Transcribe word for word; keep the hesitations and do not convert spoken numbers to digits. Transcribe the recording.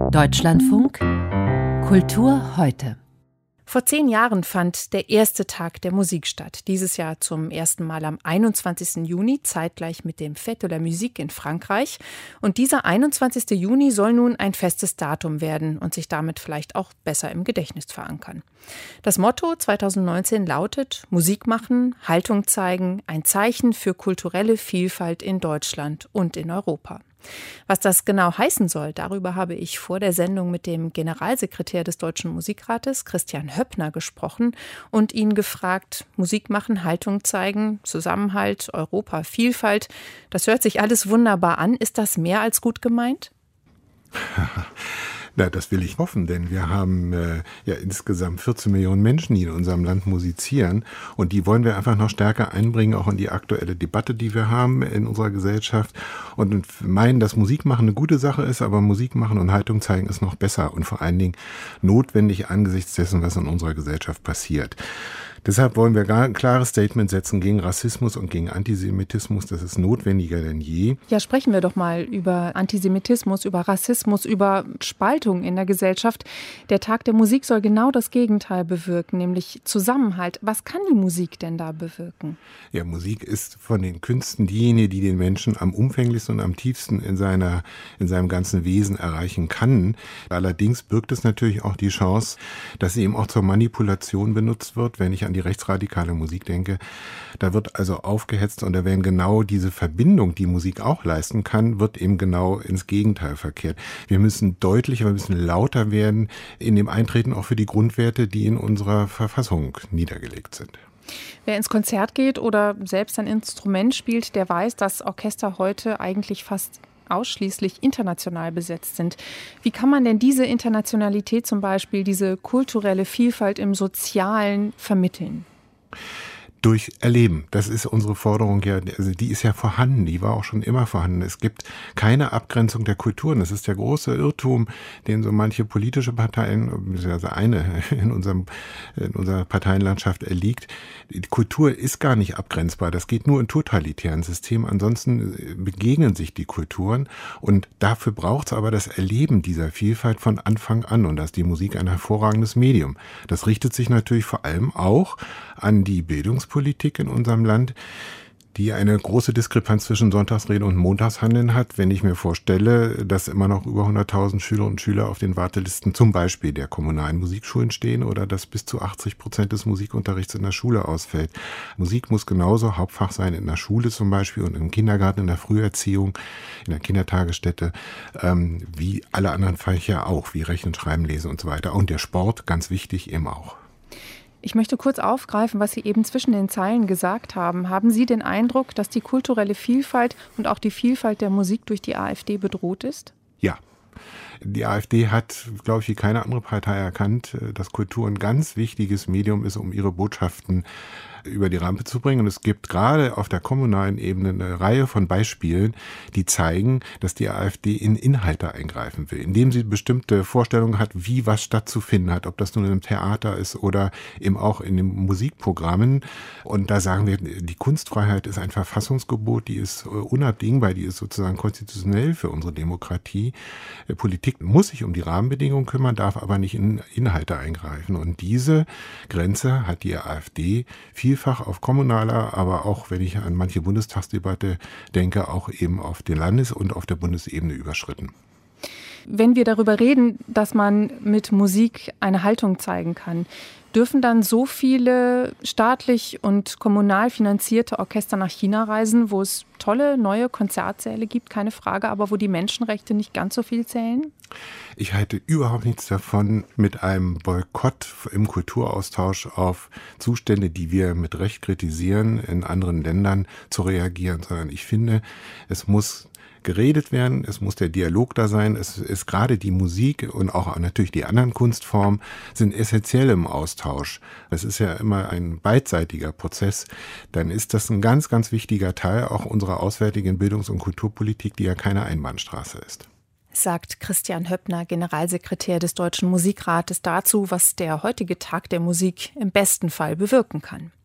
Deutschlandfunk Kultur heute. Vor zehn Jahren fand der erste Tag der Musik statt. Dieses Jahr zum ersten Mal am einundzwanzigsten Juni, zeitgleich mit dem Fête de la Musique in Frankreich. Und dieser einundzwanzigsten Juni soll nun ein festes Datum werden und sich damit vielleicht auch besser im Gedächtnis verankern. Das Motto zweitausendneunzehn lautet: Musik machen, Haltung zeigen, ein Zeichen für kulturelle Vielfalt in Deutschland und in Europa. Was das genau heißen soll, darüber habe ich vor der Sendung mit dem Generalsekretär des Deutschen Musikrates, Christian Höppner, gesprochen und ihn gefragt: Musik machen, Haltung zeigen, Zusammenhalt, Europa, Vielfalt. Das hört sich alles wunderbar an. Ist das mehr als gut gemeint? Na, das will ich hoffen, denn wir haben äh, ja insgesamt vierzehn Millionen Menschen, die in unserem Land musizieren, und die wollen wir einfach noch stärker einbringen, auch in die aktuelle Debatte, die wir haben in unserer Gesellschaft, und meinen, dass Musik machen eine gute Sache ist, aber Musik machen und Haltung zeigen ist noch besser und vor allen Dingen notwendig angesichts dessen, was in unserer Gesellschaft passiert. Deshalb wollen wir ein klares Statement setzen gegen Rassismus und gegen Antisemitismus. Das ist notwendiger denn je. Ja, sprechen wir doch mal über Antisemitismus, über Rassismus, über Spaltung in der Gesellschaft. Der Tag der Musik soll genau das Gegenteil bewirken, nämlich Zusammenhalt. Was kann die Musik denn da bewirken? Ja, Musik ist von den Künsten diejenige, die den Menschen am umfänglichsten und am tiefsten in seiner, in seinem ganzen Wesen erreichen kann. Allerdings birgt es natürlich auch die Chance, dass sie eben auch zur Manipulation benutzt wird, wenn ich an die rechtsradikale Musik denke. Da wird also aufgehetzt und da werden genau diese Verbindung, die Musik auch leisten kann, wird eben genau ins Gegenteil verkehrt. Wir müssen deutlicher, wir müssen lauter werden in dem Eintreten auch für die Grundwerte, die in unserer Verfassung niedergelegt sind. Wer ins Konzert geht oder selbst ein Instrument spielt, der weiß, dass Orchester heute eigentlich fast ausschließlich international besetzt sind. Wie kann man denn diese Internationalität zum Beispiel, diese kulturelle Vielfalt im Sozialen vermitteln? Durch Erleben. Das ist unsere Forderung ja, also die ist ja vorhanden, die war auch schon immer vorhanden. Es gibt keine Abgrenzung der Kulturen. Das ist der große Irrtum, den so manche politische Parteien, beziehungsweise eine in unserem, in unserer Parteienlandschaft erliegt. Die Kultur ist gar nicht abgrenzbar. Das geht nur in totalitären Systemen. Ansonsten begegnen sich die Kulturen, und dafür braucht es aber das Erleben dieser Vielfalt von Anfang an, und da ist die Musik ein hervorragendes Medium. Das richtet sich natürlich vor allem auch an die Bildungspolitik in unserem Land, die eine große Diskrepanz zwischen Sonntagsrede und Montagshandeln hat. Wenn ich mir vorstelle, dass immer noch über hunderttausend Schülerinnen und Schüler auf den Wartelisten zum Beispiel der kommunalen Musikschulen stehen oder dass bis zu achtzig Prozent des Musikunterrichts in der Schule ausfällt. Musik muss genauso Hauptfach sein in der Schule zum Beispiel und im Kindergarten, in der Früherziehung, in der Kindertagesstätte, ähm, wie alle anderen Fächer auch, wie Rechnen, Schreiben, Lesen und so weiter. Und der Sport, ganz wichtig, eben auch. Ich möchte kurz aufgreifen, was Sie eben zwischen den Zeilen gesagt haben. Haben Sie den Eindruck, dass die kulturelle Vielfalt und auch die Vielfalt der Musik durch die AfD bedroht ist? Ja. Die AfD hat, glaube ich, wie keine andere Partei erkannt, dass Kultur ein ganz wichtiges Medium ist, um ihre Botschaften über die Rampe zu bringen. Und es gibt gerade auf der kommunalen Ebene eine Reihe von Beispielen, die zeigen, dass die AfD in Inhalte eingreifen will, indem sie bestimmte Vorstellungen hat, wie was stattzufinden hat, ob das nun im Theater ist oder eben auch in den Musikprogrammen. Und da sagen wir, die Kunstfreiheit ist ein Verfassungsgebot, die ist unabdingbar, die ist sozusagen konstitutionell für unsere Demokratie. Politik muss sich um die Rahmenbedingungen kümmern, darf aber nicht in Inhalte eingreifen. Und diese Grenze hat die AfD vielfach auf kommunaler, aber auch, wenn ich an manche Bundestagsdebatte denke, auch eben auf der Landes- und auf der Bundesebene überschritten. Wenn wir darüber reden, dass man mit Musik eine Haltung zeigen kann, dürfen dann so viele staatlich und kommunal finanzierte Orchester nach China reisen, wo es tolle neue Konzertsäle gibt, keine Frage, aber wo die Menschenrechte nicht ganz so viel zählen? Ich halte überhaupt nichts davon, mit einem Boykott im Kulturaustausch auf Zustände, die wir mit Recht kritisieren, in anderen Ländern zu reagieren, sondern ich finde, es muss geredet werden, es muss der Dialog da sein, es ist gerade die Musik und auch natürlich die anderen Kunstformen sind essentiell im Austausch. Es ist ja immer ein beidseitiger Prozess. Dann ist das ein ganz, ganz wichtiger Teil auch unserer auswärtigen Bildungs- und Kulturpolitik, die ja keine Einbahnstraße ist. Sagt Christian Höppner, Generalsekretär des Deutschen Musikrates, dazu, was der heutige Tag der Musik im besten Fall bewirken kann.